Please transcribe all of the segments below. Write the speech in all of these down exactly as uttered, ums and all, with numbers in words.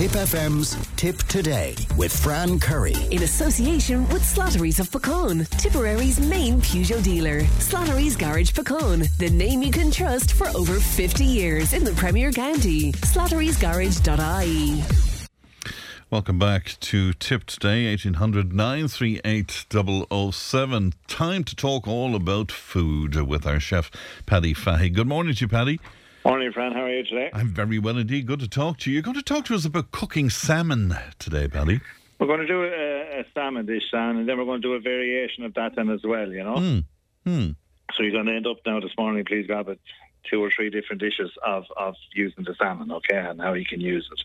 Tip F M's Tip Today with Fran Curry. In association with Slattery's of Puckane, Tipperary's main Peugeot dealer. Slattery's Garage Puckane, the name you can trust for over fifty years in the Premier County. slatterys garage dot I E. Welcome back to Tip Today, eighteen hundred nine three eight double oh seven. Time to talk all about food with our chef, Paddy Fahy. Good morning to you, Paddy. Morning, Fran. How are you today? I'm very well indeed. Good to talk to you. You're going to talk to us about cooking salmon today, Paddy. We're going to do a, a salmon dish, Sam, and then we're going to do a variation of that then as well, you know? Mm. Mm. So you're going to end up now this morning, please, grab it, two or three different dishes of, of using the salmon, okay, and how you can use it.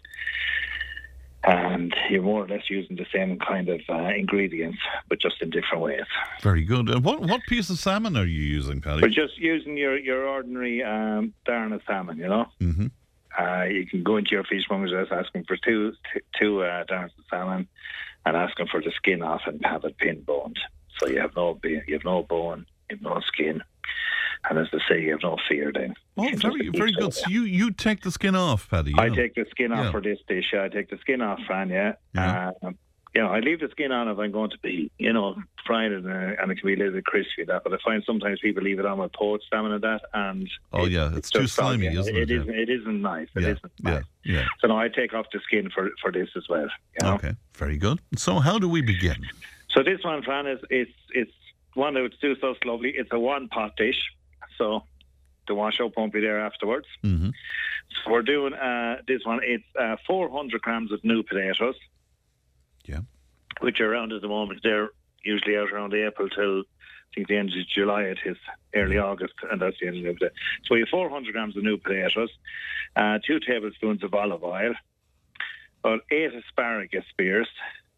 And you're more or less using the same kind of uh, ingredients, but just in different ways. Very good. And what what piece of salmon are you using, Paddy? We're just using your, your ordinary um, darn salmon, you know? Mm-hmm. Uh, you can go into your fishmonger's house asking for two two, two uh, darns of salmon and asking for the skin off and have it pin boned. So you have no you have no bone, you have no skin. And as they say, you have no fear then. Oh, very, very good. So you, you take the skin off, Paddy? I know. take the skin off yeah. for this dish. I take the skin off, Fran, yeah. yeah. Uh, you know, I leave the skin on if I'm going to be, you know, frying it, uh, and it can be a little bit crispy, that. But I find sometimes people leave it on with poached salmon and that, and oh it, yeah, it's, it's too slimy, isn't it? It isn't. It isn't nice. It yeah. isn't nice. Yeah. Yeah. So no, I take off the skin for for this as well. You know? Okay, very good. So how do we begin? So this one, Fran, is it's it's one that would do so lovely. It's a one pot dish, so the wash up won't be there afterwards. Mm-hmm. So we're doing uh, this one. It's uh, four hundred grams of new potatoes. Yeah. Which are around at the moment. They're usually out around April till, I think, the end of July. It is early August, and that's the end of it. So we have four hundred grams of new potatoes, uh, two tablespoons of olive oil, about eight asparagus spears,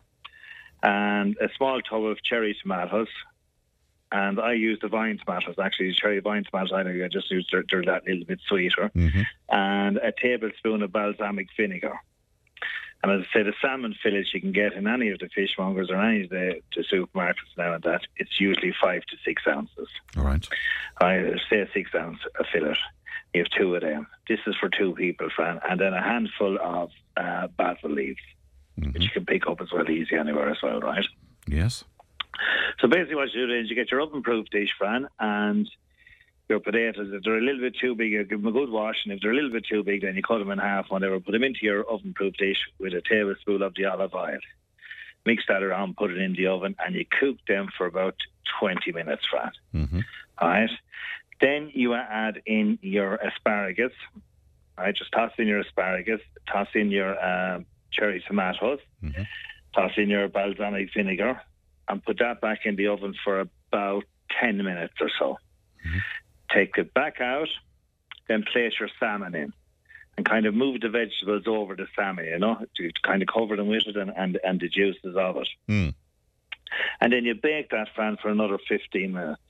and a small tub of cherry tomatoes. And I use the vine tomatoes, actually, cherry vine tomatoes. I know I just use they're, they're that little bit sweeter. Mm-hmm. And a tablespoon of balsamic vinegar. And as I say, the salmon fillets you can get in any of the fishmongers or any of the, the supermarkets now and that, it's usually five to six ounces. All right. I say a six ounce a fillet. You have two of them. This is for two people, Fran. And then a handful of uh, basil leaves, mm-hmm. which you can pick up as well, easy anywhere as well, right? Yes. So basically what you do is you get your oven-proof dish, Fran, and your potatoes. If they're a little bit too big, you give them a good wash, and if they're a little bit too big, then you cut them in half, whatever. Put them into your oven-proof dish with a tablespoon of the olive oil. Mix that around, put it in the oven, and you cook them for about twenty minutes, Fran. Mm-hmm. All right? Then you add in your asparagus. All right? Just toss in your asparagus, toss in your uh, cherry tomatoes, mm-hmm. toss in your balsamic vinegar, and put that back in the oven for about ten minutes or so. Mm-hmm. Take it back out, then place your salmon in and kind of move the vegetables over the salmon, you know, to kind of cover them with it and, and, and the juices of it. Mm. And then you bake that, Fran, for another fifteen minutes.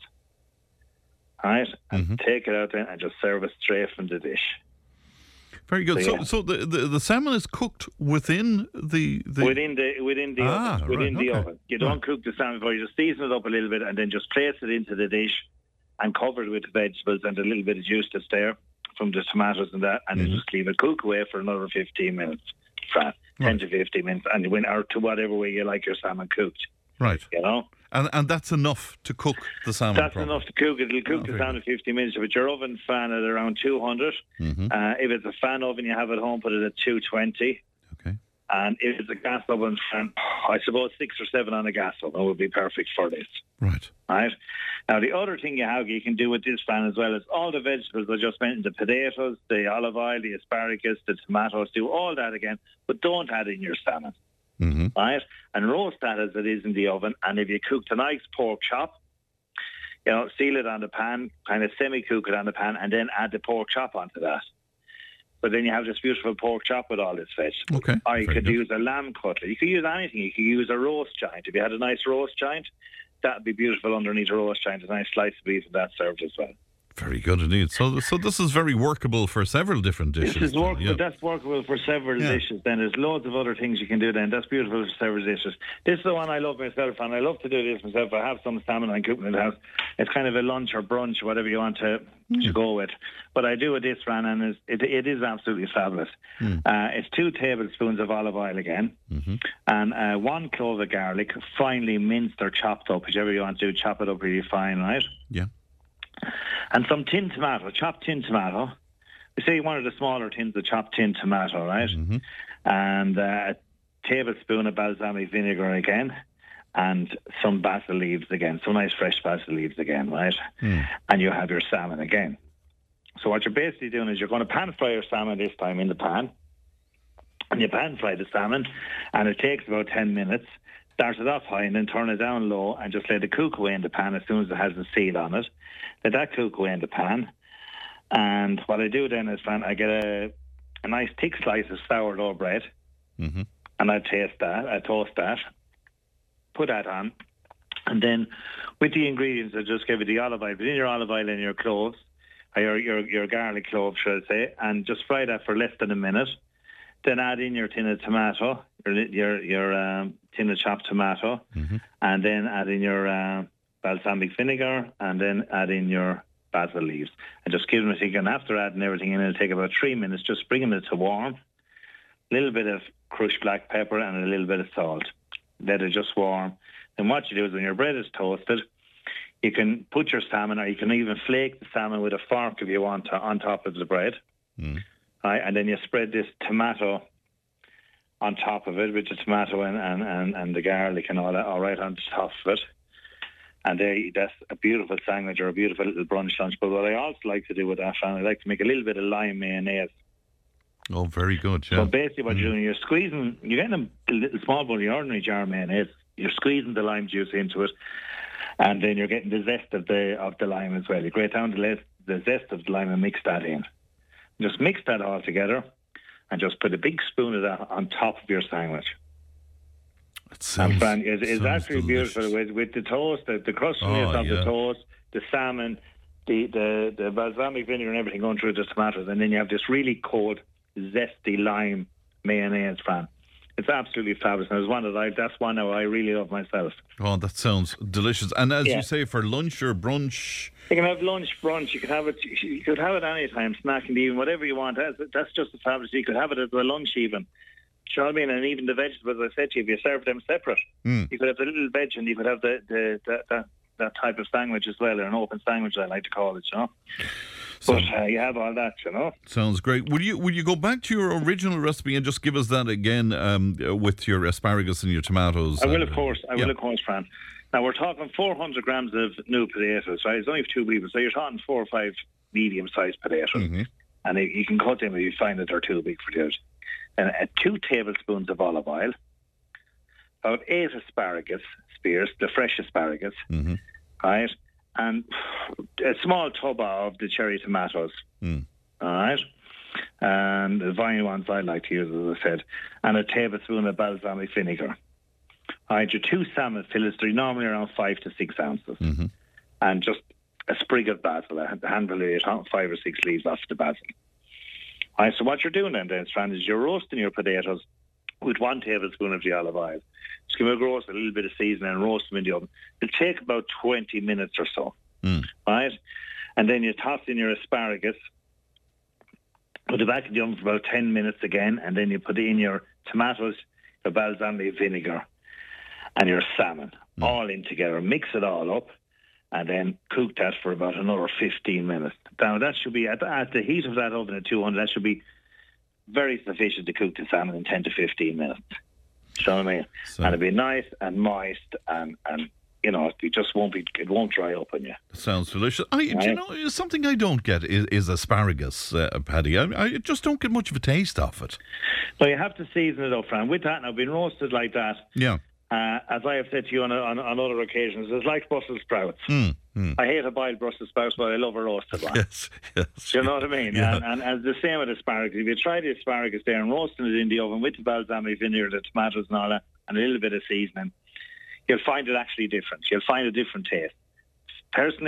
All right? And mm-hmm. take it out then and just serve it straight from the dish. Very good. So, So, yeah. so the, the the salmon is cooked within the, the... Within the within the ah, oven. Within right, the okay. oven. You don't right. cook the salmon before, you just season it up a little bit and then just place it into the dish and cover it with the vegetables and a little bit of juice that's there from the tomatoes and that, and mm-hmm. then just leave it cook away for another fifteen minutes, Fran. ten right. to fifteen minutes, and you went out to whatever way you like your salmon cooked. Right. You know? And and that's enough to cook the salmon That's properly. enough to cook it. It'll cook Oh, the very salmon in fifteen minutes. With your oven fan at around two hundred. Mm-hmm. Uh, if it's a fan oven you have at home, put it at two twenty. Okay. And if it's a gas oven fan, I suppose six or seven on a gas oven would be perfect for this. Right. Right. Now, the other thing you have, you can do with this fan as well, is all the vegetables I just mentioned, the potatoes, the olive oil, the asparagus, the tomatoes, do all that again, but don't add in your salmon. Mm-hmm. Right? And roast that as it is in the oven. And if you cooked a nice pork chop, you know, seal it on the pan, kind of semi-cook it on the pan, and then add the pork chop onto that. But then you have this beautiful pork chop with all this vegetables. Okay. Or you Very could good. use a lamb cutlet. You could use anything. You could use a roast joint. If you had a nice roast joint, that would be beautiful underneath a roast joint. A nice slice of beef and that served as well. Very good indeed. So, so this is very workable for several different dishes. This is then, workable. yeah. That's workable for several Yeah. dishes. Then there's loads of other things you can do. Then that's beautiful for several dishes. This is the one I love myself, and I love to do this myself. I have some salmon I'm cooking in the house. It's kind of a lunch or brunch, whatever you want to Mm. to go with. But I do with this, Fran, and it's, it it is absolutely fabulous. Mm. Uh, it's two tablespoons of olive oil again, Mm-hmm. and uh, one clove of garlic, finely minced or chopped up, whichever you want to do. Chop it up really fine, right? Yeah. And some tin tomato, chopped tin tomato. We say one of the smaller tins of chopped tin tomato, right? Mm-hmm. And uh, a tablespoon of balsamic vinegar again, and some basil leaves again, some nice fresh basil leaves again, right? Mm. And you have your salmon again. So what you're basically doing is you're going to pan fry your salmon this time in the pan. And you pan fry the salmon, and it takes about ten minutes. Start it off high and then turn it down low and just let it cook away in the pan as soon as it has a seal on it. Let that cook away in the pan. And what I do then is, Fran, I get a, a nice thick slice of sourdough bread, Mm-hmm. and I taste that, I toast that, put that on, and then with the ingredients, I just give you the olive oil, put in your olive oil and your cloves, or your, your, your garlic cloves, should I say, and just fry that for less than a minute. Then add in your tin of tomato, your your, your um, tin of chopped tomato, Mm-hmm. and then add in your uh, balsamic vinegar, and then add in your basil leaves. And just give them a tick, and after adding everything in, it'll take about three minutes, just bringing it to warm. A little bit of crushed black pepper and a little bit of salt. Let it just warm. Then what you do is when your bread is toasted, you can put your salmon, or you can even flake the salmon with a fork if you want to, on top of the bread. Mm. Right, and then you spread this tomato on top of it, with the tomato and, and, and, and the garlic and all that, all right on top of it. And there, that's a beautiful sandwich or a beautiful little brunch lunch. But what I also like to do with that, I like to make a little bit of lime mayonnaise. Oh, very good. Yeah. So basically what you're doing, you're squeezing, you're getting a little small bowl of your ordinary jar of mayonnaise, you're squeezing the lime juice into it, and then you're getting the zest of the of the lime as well. You grate down the, the zest of the lime and mix that in. Just mix that all together and just put a big spoon of that on top of your sandwich. It sounds, And Fran, it's, it's sounds actually delicious. beautiful with, with the toast, the, the crustaceous Oh, of yeah. the toast, the salmon, the, the, the balsamic vinegar and everything going through the tomatoes, and then you have this really cold, zesty lime mayonnaise, Fran. It's absolutely fabulous. And it's one that I, that's one that I really love myself. Oh, that sounds delicious. And as Yeah. you say, for lunch or brunch, You can have lunch, brunch. You can have it. You could have it any time, snack in the evening, whatever you want. That's, that's just as fabulous. You could have it as a lunch even. Do you know what I mean? And even the vegetables, as I said to you, if you serve them separate, Mm. you could have the little veg and you could have the, the, the that that type of sandwich as well, or an open sandwich, I like to call it. You know. So- But uh, you have all that, you know. sounds great. Would you would you go back to your original recipe and just give us that again um, uh, with your asparagus and your tomatoes? I will, and, of course. I yeah. will, of course, Fran. Now, we're talking four hundred grams of new potatoes, right? It's only for two people, so you're talking four or five medium-sized potatoes. Mhm. And you you can cut them if you find that they're too big for yours. And uh, two tablespoons of olive oil, about eight asparagus spears, the fresh asparagus, Mhm. right? And a small tub of the cherry tomatoes, Mm. all right? And the vine ones I like to use, as I said, and a tablespoon of balsamic vinegar. All right, your two salmon fillets, they're normally around five to six ounces. Mhm. And just a sprig of basil, a handful of it, five or six leaves off the basil. All right, so what you're doing then, then, Strand, is you're roasting your potatoes with one tablespoon of the olive oil. Just give them a roast, a little bit of seasoning, and roast them in the oven. It'll take about twenty minutes or so. Mm. Right? And then you toss in your asparagus, put it back in the oven for about ten minutes again, and then you put in your tomatoes, your balsamic vinegar, and your salmon, Mm. all in together. Mix it all up, and then cook that for about another fifteen minutes. Now, that should be, at the, at the heat of that oven at two hundred, that should be very sufficient to cook the salmon in ten to fifteen minutes. Do you know what I mean? So- And it'll be nice and moist, and, and you know, it just won't be, it won't dry up on you. Sounds delicious. I, do you Right. know, something I don't get is, is asparagus, uh, Paddy. I, I just don't get much of a taste of it. So you have to season it up, Fran. With that, now, being roasted like that, Yeah. uh, as I have said to you on, on, on other occasions, it's like Brussels sprouts. Mm. Mm. I hate a boiled Brussels sprouts, but I love a roasted one. Yes, yes. Do you know what I mean? Yeah. And, and, and the same with asparagus. If you try the asparagus there and roasting it in the oven with the balsamic vinegar, the tomatoes and all that, and a little bit of seasoning, you'll find it actually different. You'll find a different taste. Personally,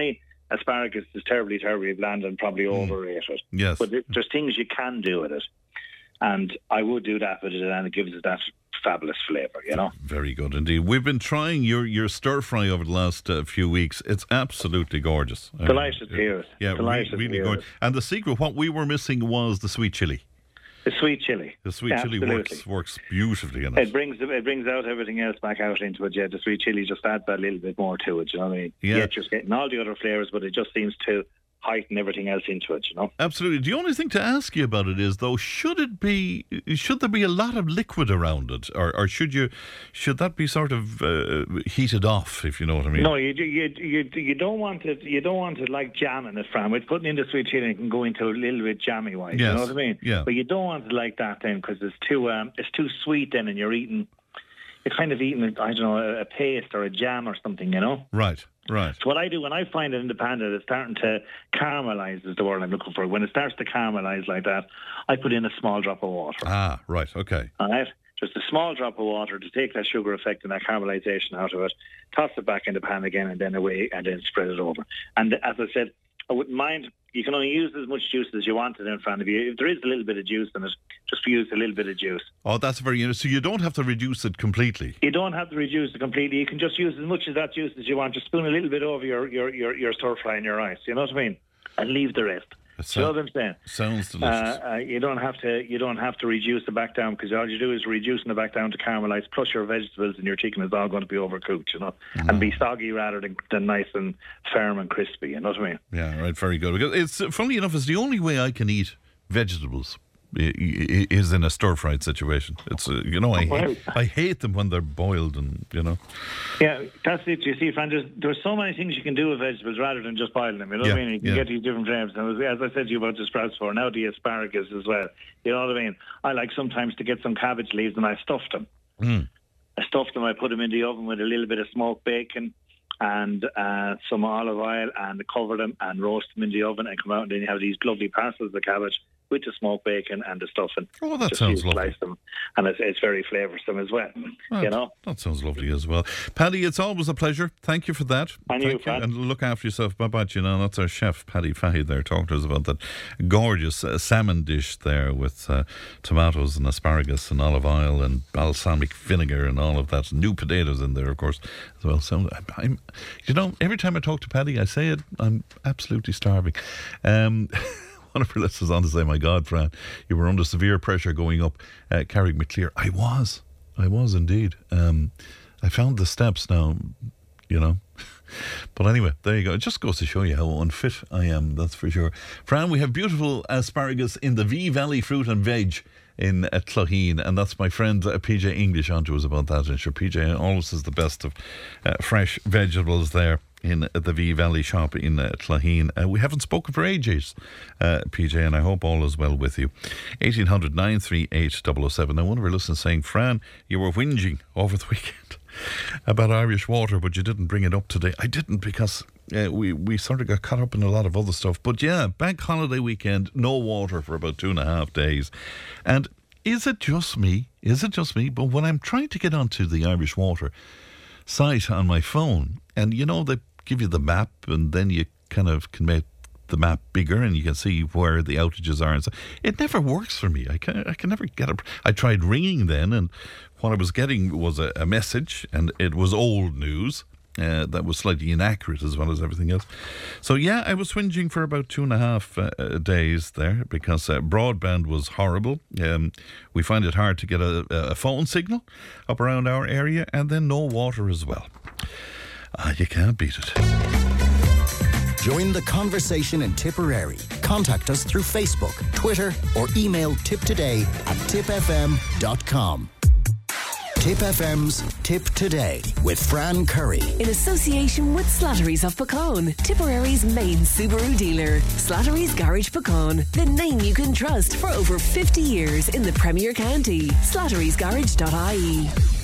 asparagus is terribly, terribly bland and probably mm. overrated. Yes. But there's things you can do with it. And I would do that with it, and it gives it that fabulous flavour, you know. Very good indeed. We've been trying your, your stir fry over the last uh, few weeks. It's absolutely gorgeous. Delighted to hear it. Yeah, Delighted really, really to hear gorgeous. it. And the secret, what we were missing was the sweet chilli. The sweet chilli. The sweet yeah, chilli absolutely. works works beautifully in it. It brings it brings out everything else back out into it. Yeah, the sweet chilli just adds that little bit more to it. You know what I mean? Yeah. Yeah, just getting all the other flavours, but it just seems to heighten everything else into it. You know? Absolutely. The only thing to ask you about it is, though, should it be? Should there be a lot of liquid around it, or, or should you? Should that be sort of uh, heated off? If you know what I mean? No, you you you you don't want it. You don't want it like jamming it, Fran. With putting in the sweet chilli, it can go into a little bit jammy wise. Yes. You know what I mean? Yeah. But you don't want it like that then, because it's too um, it's too sweet then, and you're eating. You're kind of eating, I don't know, a, a paste or a jam or something. You know? Right. Right. So what I do when I find it in the pan that it's starting to caramelise is the word I'm looking for. When it starts to caramelise like that, I put in a small drop of water. Ah, right, okay. All right? Just a small drop of water to take that sugar effect and that caramelisation out of it, toss it back in the pan again and then away and then spread it over. And as I said, I wouldn't mind, you can only use as much juice as you want in front of you. If there is a little bit of juice in it, just use a little bit of juice. Oh, that's very interesting. So you don't have to reduce it completely? You don't have to reduce it completely. You can just use as much of that juice as you want. Just spoon a little bit over your, your, your, your stir fry and your rice. You know what I mean? And leave the rest. Sounds, you know what I'm saying? Sounds delicious. Uh, uh, you don't have to. You don't have to reduce it back down, because all you do is reducing it back down to caramelise. Plus, your vegetables and your chicken is all going to be overcooked, you know, mm-hmm. and be soggy rather than, than nice and firm and crispy. You know what I mean? Yeah, right. Very good. Because it's funny enough, it's the only way I can eat vegetables is in a stir-fried situation. It's uh, you know I hate, I hate them when they're boiled, and you know. Yeah, that's it. You see, Fran, there's, there's so many things you can do with vegetables rather than just boil them. You know yeah, what I mean? You can yeah. get these different flavours. And as I said to you about the sprouts before, now the asparagus as well. You know what I mean? I like sometimes to get some cabbage leaves and I stuff them. Mm. I stuff them. I put them in the oven with a little bit of smoked bacon and uh, some olive oil, and cover them and roast them in the oven and come out, and then you have these lovely parcels of cabbage with the smoked bacon and the stuffing. Oh, that just sounds slice lovely. Them, and it's, it's very flavoursome as well. That, you know, that sounds lovely as well. Paddy, it's always a pleasure. Thank you for that. And Thank you, Pat. And look after yourself. Bye bye. You know, that's our chef Paddy Fahy there talking to us about that gorgeous uh, salmon dish there with uh, tomatoes and asparagus and olive oil and balsamic vinegar and all of that. New potatoes in there, of course, as well. So I'm, I'm you know, every time I talk to Paddy, I say it. I'm absolutely starving. Um, One of our listeners on to say, my God, Fran, you were under severe pressure going up uh, Carrick McClear. I was. I was indeed. Um, I found the steps now, you know. But anyway, there you go. It just goes to show you how unfit I am, that's for sure. Fran, we have beautiful asparagus in the V Valley Fruit and Veg in uh, Clogheen, and that's my friend uh, P J English on to us about that. And sure, P J always is the best of uh, fresh vegetables there in the V Valley shop in uh, Clogheen. Uh, we haven't spoken for ages, uh, P J, and I hope all is well with you. eighteen hundred nine three eight double oh seven. Now, one of our listeners saying, Fran, you were whinging over the weekend about Irish water, but you didn't bring it up today. I didn't, because uh, we, we sort of got caught up in a lot of other stuff. But yeah, bank holiday weekend, no water for about two and a half days. And is it just me? Is it just me? But when I'm trying to get onto the Irish water site on my phone, and you know, they give you the map, and then you kind of can make the map bigger and you can see where the outages are, and so it never works for me. I can I can never get it. I tried ringing then, and what I was getting was a, a message, and it was old news uh, that was slightly inaccurate as well as everything else. So yeah, I was whinging for about two and a half uh, days there, because uh, broadband was horrible. Um, we find it hard to get a, a phone signal up around our area, and then no water as well. Ah, you can't beat it. Join the conversation in Tipperary. Contact us through Facebook, Twitter, or email tiptoday at tip f m dot com. Tip F M's Tip Today with Fran Curry. In association with Slattery's of Puckane, Tipperary's main Subaru dealer. Slattery's Garage Puckane, the name you can trust for over fifty years in the Premier County. slatterys garage dot I E.